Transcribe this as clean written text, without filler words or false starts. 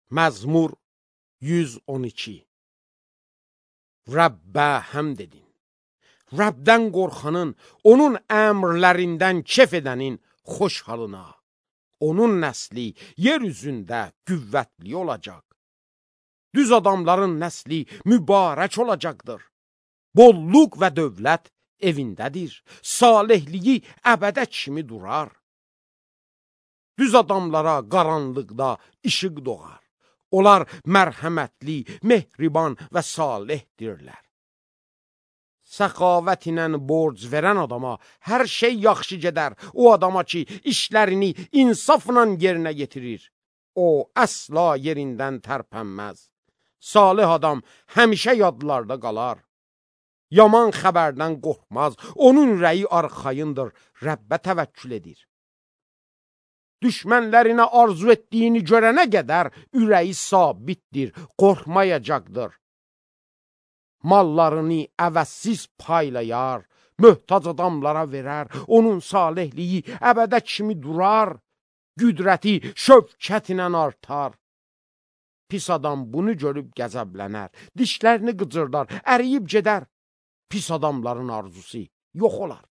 Məzmur 112. Rəbbə həmd edin. Rəbdən qorxanın, onun əmrlərindən kef edənin xoş halına. Onun nəsli yer üzündə qüvvətli olacaq. Düz adamların nəsli mübarək olacaqdır. Bolluk və dövlət evindədir. Salihliyi əbədə kimi durar. Düz adamlara qaranlıqda işıq doğar. Onlar mərhəmətli, mehriban və salihdirlər. Səxavət ilə borc verən adama hər şey yaxşı gedər. O adama ki, işlərini insafla yerinə yetirir. O, əsla yerindən tərpənməz. Salih adam həmişə yadlarda qalar. Yaman xəbərdən qorxmaz. Onun ürəyi arxayındır. Rəbbə təvəkkül edir. Düşmənlərinə arzu etdiyini görənə qədər ürəyi sabitdir, qorxmayacaqdır. Mallarını əvəzsiz paylayar, möhtac adamlara verər, onun salihliyi əbədə kimi durar, qüdrəti şövkət ilə artar. Pis adam bunu görüb qəzəblənər, dişlərini qıcırdar, əriyib gedər. Pis adamların arzusu yox olar.